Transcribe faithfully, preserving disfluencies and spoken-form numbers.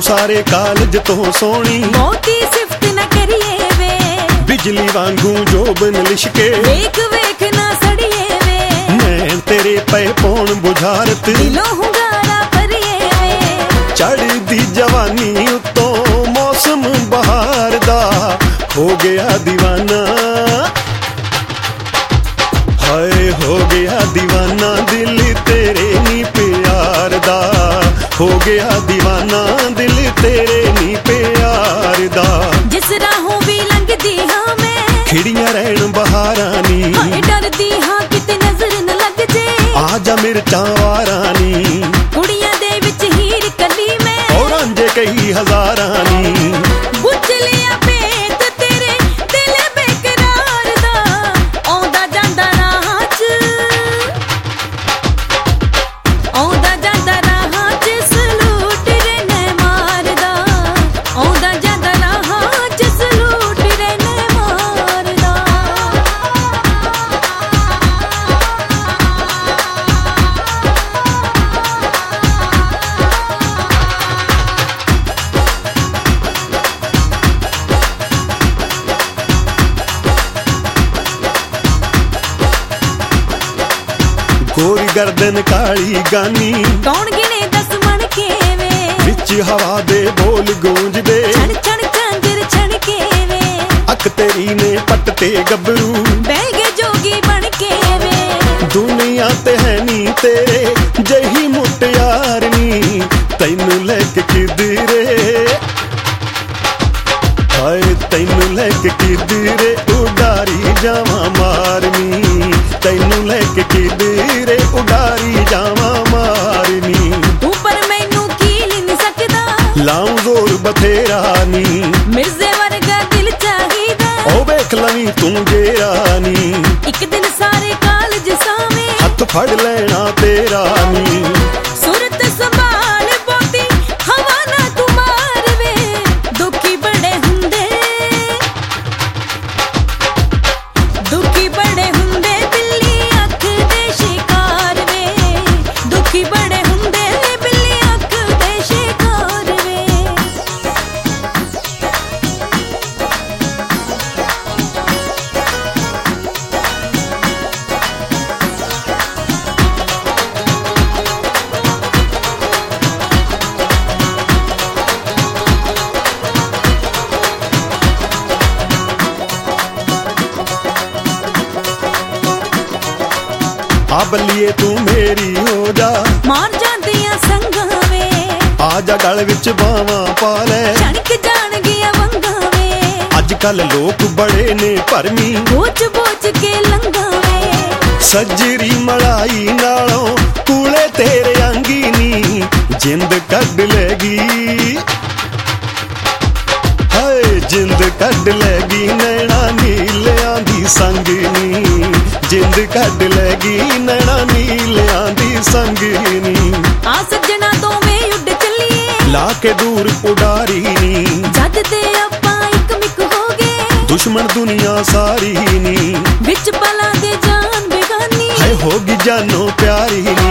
ਸਾਰੇ ਕਾਲਜ ਤੋਂ ਸੋਹਣੀ, ਬਹੁਤੀ ਸਿਫਤ ਨਾ ਕਰੀਏ ਵੇ, ਬਿਜਲੀ ਵਾਂਗੂ ਜੋਬਨ ਲਿਸ਼ਕੇ, ਵੇਖ ਵੇਖ ਨਾ ਸੜੀਏ ਵੇ, ਮੈਂ ਤੇਰੇ ਪਏ ਪੌਣ ਬੁਝਾਰਤ, ਦਿਲੋਂ ਹੁੰਗਾਰਾ ਭਰੀਏ ਵੇ, ਚੜ੍ਹਦੀ ਜਵਾਨੀ ਉੱਤੋਂ ਮੌਸਮ ਬਹਾਰ ਦਾ ਹੋ ਗਿਆ دیਵਾਨਾ, ਹਾਏ ਹੋ ਗਿਆ دیਵਾਨਾ, ਦਿਲ ਤੇਰੇ ਨੀ ਪਿਆਰ ਦਾ ਹੋ ਗਿਆ دیਵਾਨਾ, ਦਿਲ ਤੇਰੇ ਨੀ ਪਿਆਰ ਦਾ। ਜਿਸ ਰਾਹੋਂ ਵੀ ਲੰਘਦੀ ਹਾਂ ਮੈਂ, ਖਿੜੀਆਂ ਰਹਿਣ ਬਹਾਰਾਂ ਨੀ, ਹਾਏ ਡਰਦੀ ਹਾਂ ਕਿਤੇ ਨਜ਼ਰ ਨਾ ਲੱਗ ਜੇ, ਆ ਜਾ ਮਿਰਚਾਂ ਵਾਰਾਂ ਨੀ, ਕੁੜੀਆਂ ਦੇ ਵਿੱਚ ਹੀਰ ਕੱਲੀ ਮੈਂ, ਔਰ ਰਾਂਝੇ ਕਈ ਹਜ਼ਾਰਾਂ ਨੀ, ਬੁੱਝ ਲਿਆ ਭੇਤ ਤੇਰੇ ਦਿਲ ਬੇਕਰਾਰ ਦਾ, ਆਉਂਦਾ ਜਾਂਦਾ ਰਾਹਾਂ 'ਚ, ਆਉਂਦਾ ਜਾਂਦਾ ਰਾਹਾਂ 'ਚ ਸਲੂਟ ਰਹਿਨੇ ਮਾਰਦਾ, ਆਉਂਦਾ ਜਾਂਦਾ ਰਾਹਾਂ 'ਚ ਸਲੂਟ ਰਹਿਨੇ ਮਾਰਦਾ। ਗੋਰੀ ਗਰਦਨ ਕਾਲੀ ਗਾਨੀ, ਕੌਣ ਗਿਣੇ ਦਸ ਮਣ ਕੇ ਵੇ, ਵਿੱਚ ਹਵਾ ਦੇ ਬੋਲ ਗੂੰਜਦੇ, ਛਣ ਛਣ ਝਾਂਜਰ ਛਣ ਕੇ ਵੇ, ਅੱਖ ਤੇਰੀ ਨੇ ਪੱਟ ਤੇ ਗੱਭਰੂ, ਬਹਿ ਗਏ ਜੋਗੀ ਬਣ ਕੇ ਵੇ, ਦੁਨੀਆ ਤੇ ਹੈ ਨੀ ਤੇਰੇ ਜਹੀ ਮੁਟਿਆਰ ਨੀ, ਤੈਨੂੰ ਲੈ ਕੇ ਕਿਧਰੇ, ਹਾਏ ਤੈਨੂੰ ਲੈ ਕੇ ਕਿਧਰੇ ਉਡਾਰੀ ਜਾਵਾਂ ਮਾਰਨੀ, ਤੈਨੂੰ ਲੈ ਕੇ ਕਿਧਰੇ ਉਡਾਰੀ ਜਾਵਾਂ ਮਾਰਨੀ, ਤੂੰ ਪਰ ਮੈਨੂੰ ਕੀਲ ਨਹੀਂ ਸਕਦਾ, ਲਾਉਂ ਜ਼ੋਰ ਬਥੇਰਾ ਨੀ, ਮਿਰਜ਼ੇ ਵਰਗਾ ਦਿਲ ਚਾਹੀਦਾ, ਉਹ ਵੇਖ ਲਵੀਂ ਤੂੰ ਜੇਰਾ ਨੀ, ਇੱਕ ਦਿਨ ਸਾਰੇ ਕਾਲਜ ਸਾਵੇਂ ਹੱਥ ਫੜ ਲੈਣਾ ਤੇਰਾ ਨੀ, ਸੁਰਤ ਸੰਭਾਲ ਬੋਤੀ ਹਵਾ ਨਾ ਤੂੰ ਮਾਰ ਵੇ, ਦੁਖੀ ਬੜੇ ਹੁੰਦੇ, ਦੁਖੀ ਬੜੇ ਹੁੰਦੇ ਬਿੱਲੀ ਅੱਖ ਦੇ ਸ਼ਿਕਾਰ ਵੇ, ਦੁਖੀ ਬੜੇ ਹੁੰਦੇ ਬਿੱਲੀ ਅੱਖ ਦੇ ਸ਼ਿਕਾਰ ਵੇ। ਆ ਬੱਲੀਏ ਤੂੰ ਮੇਰੀ ਹੋ ਜਾ, ਮਾਰ ਜਾਂਦੀਆਂ ਸੰਗਾਂ ਵੇ, ਆ ਜਾ ਗਲ ਵਿੱਚ ਬਾਵਾਂ ਪਾ ਲੈ, ਛਣਕ ਜਾਣਗੀਆਂ ਵੰਗਾਂ ਵੇ, ਅੱਜ ਕੱਲ ਲੋਕ ਬੜੇ ਨੇ ਭਰਮੀ, ਬੋਝ ਬੋਝ ਕੇ ਲੰਘਾਂ ਵੇ, ਸੱਜਰੀ ਮਲਾਈ ਨਾਲੋਂ ਕੂਲੇ ਤੇਰੇ ਅੰਗੀ ਨੀ, ਜਿੰਦ ਕੱਢ ਲੈਗੀ, ਹਾਏ ਜਿੰਦ ਕੱਢ ਲੈਗੀ, ਨੈਣਾ ਨੀਲਿਆਂ ਦੀ ਸੰਗ ਨੀ, ਜਿੰਦ ਕੱਢ ਲੈਗੀ, ਨੈਣਾ ਨੀਲਿਆਂ ਦੀ ਸੰਗ ਨੀ, ਆ ਸੱਜਣਾ ਦੋਵੇਂ ਉੱਡ ਚੱਲੀਏ, ਲਾ ਕੇ ਦੂਰ ਉਡਾਰੀ ਨੀ, ਜਦ ਤੇ ਆਪਾਂ ਇੱਕ ਮਿੱਕ ਹੋ ਗਏ, ਦੁਸ਼ਮਣ ਦੁਨੀਆ ਸਾਰੀ ਨੀ, ਵਿੱਚ ਪਲਾਂ ਦੇ ਜਾਨ ਬੇਗਾਨੀ, ਹਾਏ ਹੋਗੀ ਜਾਨੋ ਪਿਆਰੀ ਨੀ।